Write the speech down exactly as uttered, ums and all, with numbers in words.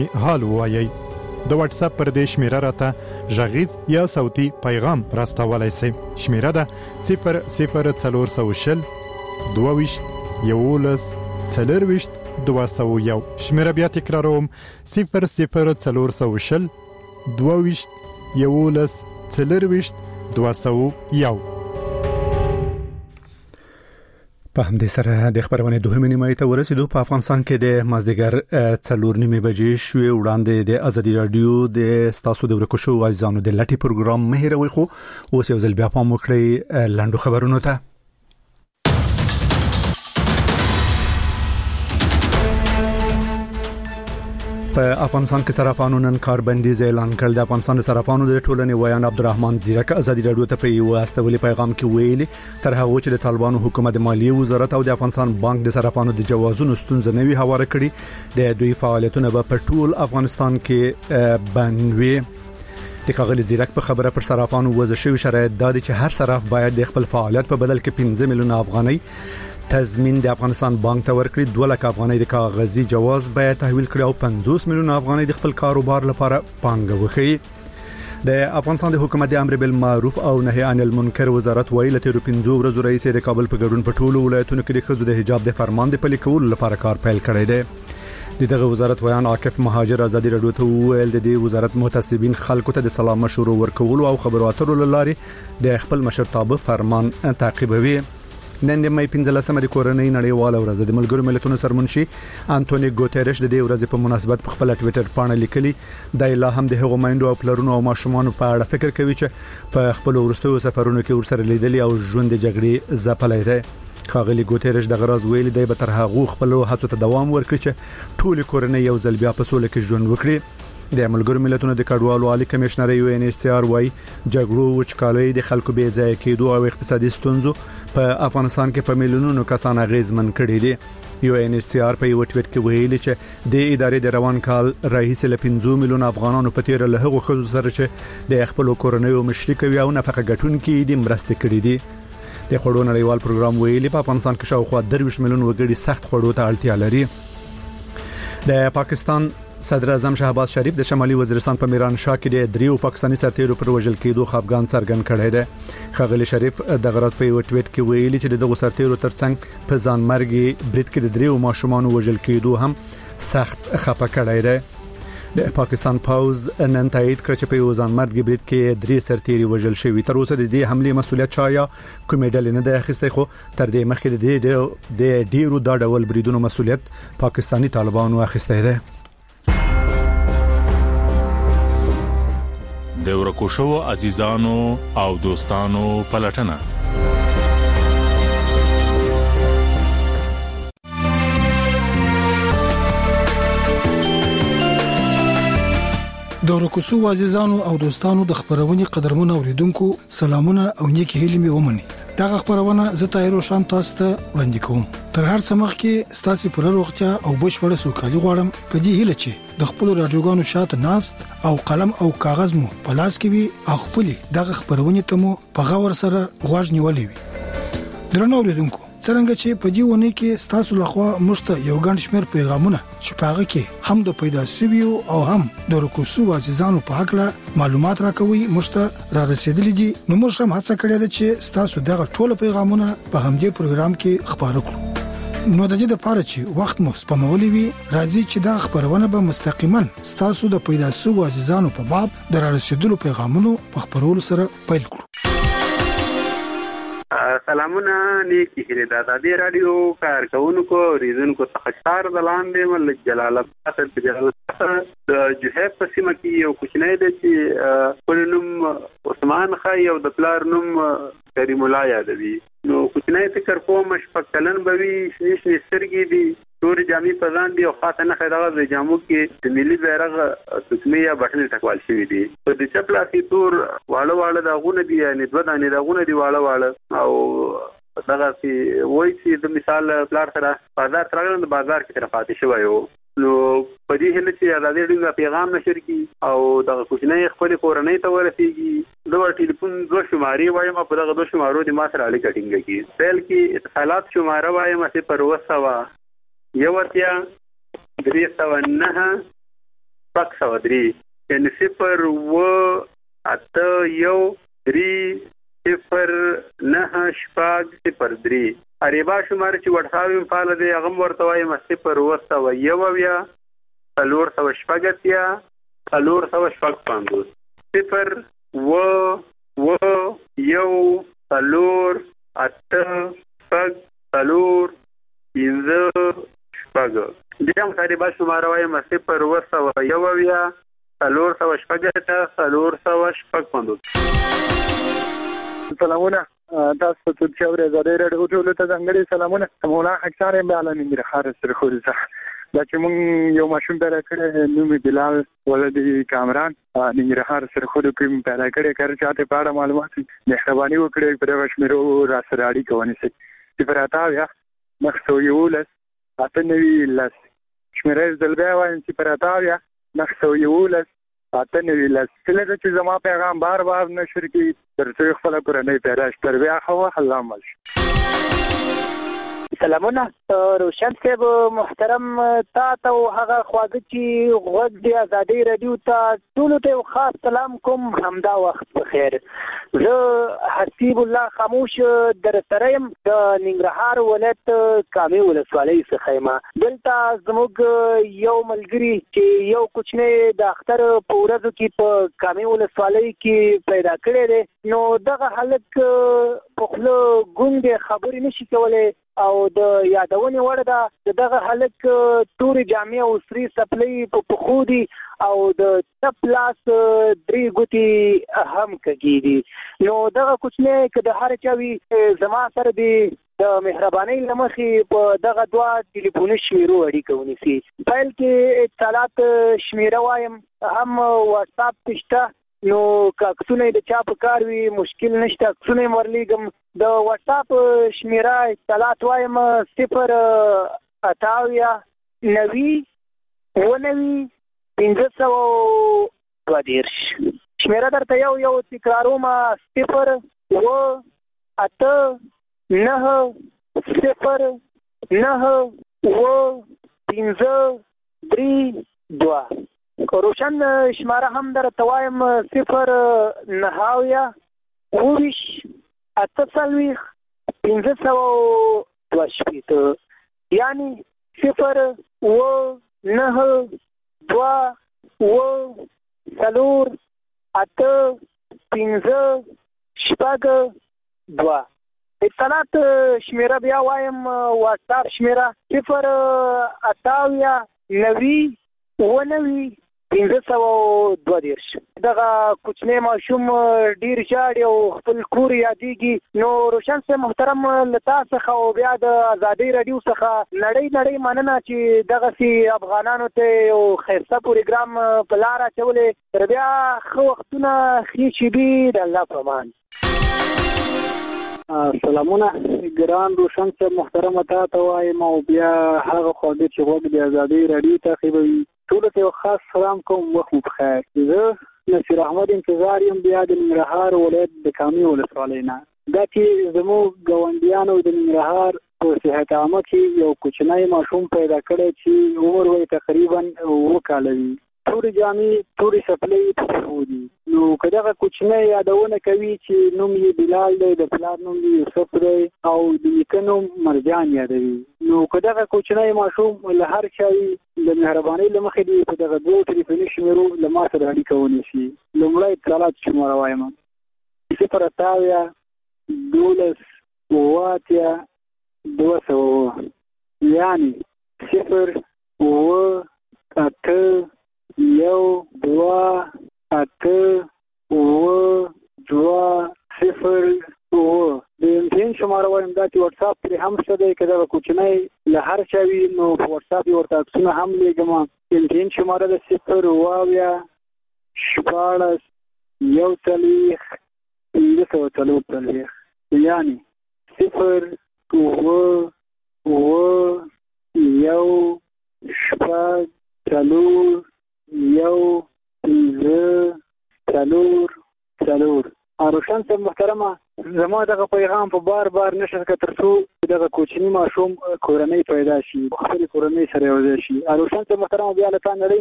حال وایي. د واتس اپ پر دې شمیره راته غږیز یا صوتي پیغام راستولای شئ. شمیره ده صفر صفر څلور سوه شل دوه ویشت یولس څلور ویشت دوه سوه یو. شمیره بیا تکراروم صفر صفر څلور سوه شل دوه ویشت یولس څلور ویشت دوه سوه یو. په همدې سره د خبرونه دوهمه نیمه ته ورسېدو. په افغانستان کې د مازدیګر څلور نیمه بجې شوې. وړاندې د ازادي رادیو د ستاسو د ورکو شو عزیزانو د لټي پروګرام مهیروي خو اوس یو ځل بیا پام وکړئ لاندو خبرونو ته. په افغانستان کې صرافانو نن کاربندیز اعلان کړ. د افغانستان د صرافانو د ټولنې ویان عبدالرحمن زیرک ازادي رادیو ته په یو استولي پیغام کې ویلي تر هغه چې د طالبانو حکومت د مالیې وزارت او د افغانستان بانک د صرافانو د جوازونو ستونزې نوي حواله کړي د دوی فعالیتونه به په ټول افغانستان کې بندوي. د کاغلی زیرک په خبره پر صرافانو وضع شوی شرایط دا دي چې هر صراف باید د خپل فعالیت په بدل کې پنځه میلیون افغانۍ تضمین د افغانستان بانک ته ورکړي. دوه لک افغانۍ د کاغذي جواز باید تحویل کړي او پنځوس میلیون افغانۍ د خپل کاروبار لپاره پانګه وکړي. د افغانستان د حکومت د امر بالمعروف او نهي عن المنکر وزارت ویلي تر پنځو ورځې رئیس د کابل په ګډون په ټولو ولایتونو کې د خزو د حجاب د فرمان د پلي کولو لپاره کار پیل کړی دی. دغه وزارت ویان عاکف مهاجر ازادي رادیو ته ویل د دې وزارت متعصبین خلکو ته د سلام مشورو ورکول او خبرو اترو لاري د خپل مشرتابه فرمان تعقیبوي. نن د مې پنځلسمه د کورنۍ نړیواله ورځ د ملګرو ملتونو سرمنشي انټونی ګوتریش د دې ورځې په مناسبت په خپل ټوئیټر باندې لیکلي د لا هم د هغو مایندو او پلرونو او ماشومان په اړه فکر کوي چې په خپل ورستو سفرونو کې ورسره لیدلي او ژوند د جګړې ځپلای دی. خاغلی ګوتریش د غراز ویل دی به تر هغه خپل هڅو ته دوام ورکړي چې ټول کورنۍ یو ځل بیا په سوله کې ژوند وکړي. د ملګرو ملتونو د کډوالو عالی کمشنر یو ان ایچ سی آر وايي جګړو وچکالۍ د خلکو بې ځای کېدو او اقتصادي ستونزو په افغانستان کې په میلیونونو کسان اغیزمن کړي دي. یو ان ایچ سی آر په یو ټویټ کې ویلي چې د ادارې د روان کال رئیس له پنځه میلیون افغانانو په تیر له هغو خزو سره چې د خپل کورنۍ مشري کوي او نفقه ګټونکي دي مرسته کړي دي. د خوړو نړیوال پروګرام ویلي په افغانستان کې شاوخوا درویش میلیون وګړي سخت خوړو ته اړتیا لري. د پاکستان صدر اعظم شهباز شریف د شمالي وزیرستان په میران شاه کې د دریو پاکستاني سرتیرو پر وژل کېدو خفګان څرګند کړی دی. خغلی شریف د غرض په یو ټویټ کې ویلي چې دغه سرتیرو ترڅنګ په ځان مرګي برید کې د دریو ماشومان وژل کېدو هم سخت خفه کړی دی. د پاکستان پوز نن تایید کړ چې په یو ځان مرګي برید کې درې سرتیري وژل شوي. تر اوسه د دې حمله مسولیت چا یا کومې ډلې نه ده اخیسته، خو تر دې مخکې د دې ډیرو دا ډول بریدونو مسولیت پاکستاني طالبانو اخیسته ده. د ورکو شو عزیزانو او دوستانو پلټنه. د ورکو شو عزیزانو او دوستانو د خبرونې قدرمنو اوریدونکو سلامونه او نیکی هیلې مې ومني. دا خبرونه زه تایرو شان تاسو ته وړاندې کوم. تر هر څه مخکې ستاسو پر روغتیا او بشپړه سوکالي غواړم په دې هیله چې د خپل رادیوګانو شاته ناست او قلم او کاغذ مو په لاس کې وي او خپل دغه خبرونه ته مو په غور سره غوږ نیولې وي. درنو اوریدونکو، څنګه چې په دې ونه کې ستاسو لخوا مشته یو ګڼ شمېر پیغامونه چې پاغه کې هم د پیدا سویو او هم د ورکو شو عزیزانو په حق له معلومات راکوي مشته را رسیدلې دي. نو موږ هم هڅه کړې ده چې ستاسو دغه ټول پیغامونه په همدې پروګرام کې خبرو کړو. نو د دې لپاره چې وخت مو سپمولې وي، راځي چې دا خبرونه به مستقیما ستاسو د پیدا سو عزیزانو په باب د را رسیدلو پیغامونو په خبرولو سره پیل کړو. سلامونه نیکی هیله د ازادي رادیو کارکونکو ریزونکو تخصصار د لاندې مل جلال آباد په جلال آباد د جوهب په سیمه کې یو کوچنی دی چې پرنوم عثمان خای او د پلار نوم کریم الله یادوي. نو کوچنی فکر کوم شپږ کلن بوي، شنې شنې سترګې دي، تور جامې په ځان دي او خاصه نه خدغه د جامو کې د ملي بیرغ تسمیه یا بټن ټکوال شوی دي. په دې چپ لاسي تور واړه واړه داغونه دي، یعنی دوه دانې داغونه دي واړه واړه. او دغه سي وایي چې د مثال پلار سره بازار ترغلند بازار کې طرف پاتې شوی وو. نو په دې هله چې ازادي رادیو پیغام نشر کی او دغه کوچنی خپل کورنۍ ته ورسیږي، دوه ټلیفون دوه شمارې وایم په دغه دوه شمارو د ما سره اړیکه ټینګه کی. فعل کې اتصالات شماره وایم چې پر وسوا یو اتیا درې سوه نه شپږ سوه درې یعنې صفر اوه اته یو درې صفر نهه شپږ صفر درې. اریبا شمار چې وټساپ یې فعال دی هغه هم ورته وایم صفر اوه سوه یو اویا څلور سوه شپږ اتیا څلور سوه شپږ پنځوس. صفر اوه اوه یو څلور اته شپږ څلور پنځه شپږ. بیا هم اریبا شمار وایم صفر اوه سوه یو اویا څلور سوه شپږ اتیا څلور سوه شپږ پنځوس. سلامونه تاسو ته چې اورئ زه ډېر ډېر ټولو ته ځانګړي سلامونه. مولانا حقسار یم د عالمین ننګرهار سرخوري څخه. دا چې موږ یو ماشوم پیدا کړی نوم یې بلال ولد کامران ننګرهار سرخوري کې موږ پیدا کړی. که چاته په اړه معلومات مهرباني وکړئ په دغه شمېرو راسره اړیکه ونیسئ. صفر اته اویا نهه سوه یولس اته نوي لس. شمېره یې ځل بیا وایم صفر اته اویا نهه سوه یولس اته نوي لس. کله چې زما پیغام بار بار نشر کړي تر څو خپله کورنۍ پیدا شي. تر بیا ښه وخت الله مل شي. سلامونه روشن صاحب محترم تا ته هغه خواږه چې غوږ د ازادۍ راډیو ته ټولو ته یو خاص سلام کوم. همدا وخت بخیر. زه حسیب الله خاموش در سره یم د ننګرهار ولایت کامې ولسوالۍ څخه یم. دلته زموږ یو ملګري چې یو کوچنی د اختر په ورځو کې په کامې ولسوالۍ کې پیدا کړی دی. نو دغه هلک په خوله ګونګې خبرې نشي کولی او د یادونې وړ ده د دغه هلک تورې جامې او سرې څپلۍ په پښو دي او د چپ لاس درې ګوتې هم کږې دي. نو دغه کوچنی که د هر چا وي زما سره دی د مهربانۍ له مخې په دغه دوه ټلیفوني شمېرو اړیکه ونیسي. پیل کې اتصالات شمېره وایم هم واټساپ کې شته. نو که عکسونه د چا په کار وي مشکل نشته عکسونه یې ورلیږم. د واټساپ شمېره اتصالات وایم صفر اته اویا نوي اوه نوي پنځه سوه دوه دېرش. شمېره درته یو یو تکراروم صفر اوه اته نهه صفر نهه اوه پنځه درې دوه. روشن شماره هم درته وایم صفر نهه اویا اوه ویشت اته څلوېښت پنځه سوه دوه شپېته. یعنې صفر اوه نهه دوه اوه څلور اته پنځه شپږ دوه. اتصالات شمېره بیا وایم واټساپ شمېره صفر اته اویا نوي اوه نوي پنځه سوه دوه دېرش. دغه کوچنی ماشوم ډېر ژاړي او خپل کور یادېږي. نو روشن صاحب محترم له تا څخه او بیا د ازادۍ راډیو څخه نړۍ نړۍ مننه چې دغسې افغانانو ته یو ښایسته پروګرام په لار اچولی. تر بیا ښه وختونه ښې شېبې د الله په امان. سلامونه ګران روشن صاحب محترم تا ته وایم او بیا هغه خواږه چې غوږ د ازادۍ راډیو تعقیبوي ټولو ته یو خاص سلام کوم. وخت مو بخیر. زه نصیر احمد انتظار یم بیا د ننګرهار ولایت د کامې ولسوالۍ نه. دا چې زموږ ګاونډیانو د ننګرهار په صحت عامه کې یو کوچنی ماشوم پیدا کړی چې عمر وی تقریبا اووه کاله وي. تورې جامې تورې څپلۍ په پښو دي. نو که دغه کوچنی یادونه کوي چې نوم یې بلال دی د پلار نوم یې یوسف دی او د نیکه نوم مرجان یادوي. نو که دغه کوچنی ماشوم له هر چا وي د مهربانۍ له مخې دې په دغه دوو ټلیفوني شمېرو له ما سره اړیکه ونیسي. لومړی اتصالات شماره وایم صفر اته اویا دولس اوه اتیا دوه سوه اووه. یعنې صفر اوه اته یو دوه اته اوه دوه صفر اوه. د امتحان شماره وایم دا چې واټساپ پرې هم شته دی. که دغه کوچنی له هر چا وي نو په واټساپ یې ورته عکسونه هم لېږم. امتحان شماره د صفر اوه اویا شپاړس یو څلوېښت پنځه سوه څلور څلوېښت. یعنې صفر اوه اوه یو شپږ څلور یو پنځه څلور څلور. روشن صاحب محترمه زما دغه پیغام په بار بار نشر که تر څو دغه کوچني ماشوم کورنۍ پیدا شي خپلې کورنۍ سره یو ځای شي. روشن صاحب محترمه بیا له تا نړۍ